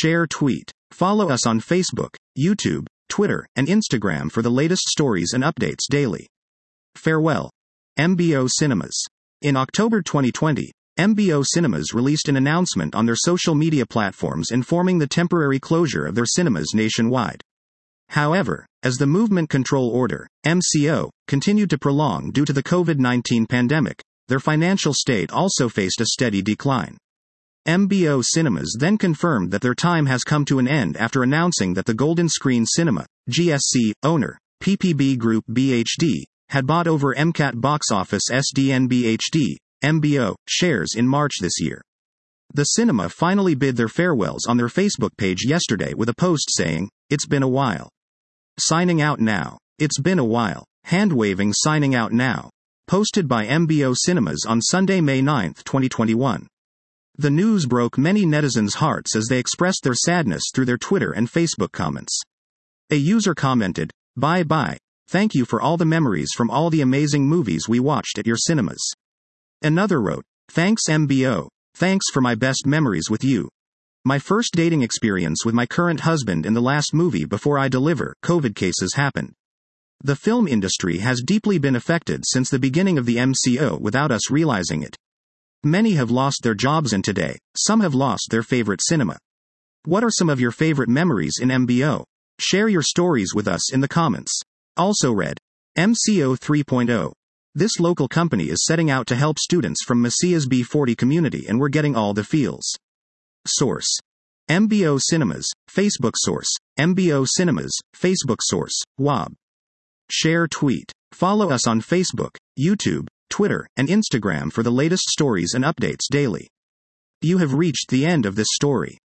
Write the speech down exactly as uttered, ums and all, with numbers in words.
Share tweet. Follow us on Facebook, YouTube, Twitter, and Instagram for the latest stories and updates daily. Farewell. M B O Cinemas. In October twenty twenty, M B O Cinemas released an announcement on their social media platforms informing the temporary closure of their cinemas nationwide. However, as the Movement Control Order, M C O, continued to prolong due to the COVID nineteen pandemic, their financial state also faced a steady decline. M B O Cinemas then confirmed that their time has come to an end after announcing that the Golden Screen Cinema, G S C, owner, P P B Group B H D, had bought over M CAT Box Office S D N B H D, M B O, shares in March this year. The cinema finally bid their farewells on their Facebook page yesterday with a post saying, "It's been a while. Signing out now. It's been a while. Hand-waving signing out now." Posted by M B O Cinemas on Sunday, May ninth, twenty twenty-one. The news broke many netizens' hearts as they expressed their sadness through their Twitter and Facebook comments. A user commented, "Bye bye. Thank you for all the memories from all the amazing movies we watched at your cinemas." Another wrote, "Thanks M B O. Thanks for my best memories with you. My first dating experience with my current husband in the last movie before I deliver, COVID cases happened. The film industry has deeply been affected since the beginning of the M C O without us realizing it. Many have lost their jobs and today, some have lost their favorite cinema. What are some of your favorite memories in M B O? Share your stories with us in the comments." Also read, M C O three point oh. This local company is setting out to help students from Macias B forty community and we're getting all the feels. Source. M B O Cinemas, Facebook source. M B O Cinemas, Facebook source, W A B. Share tweet. Follow us on Facebook, YouTube, Twitter, and Instagram for the latest stories and updates daily. You have reached the end of this story.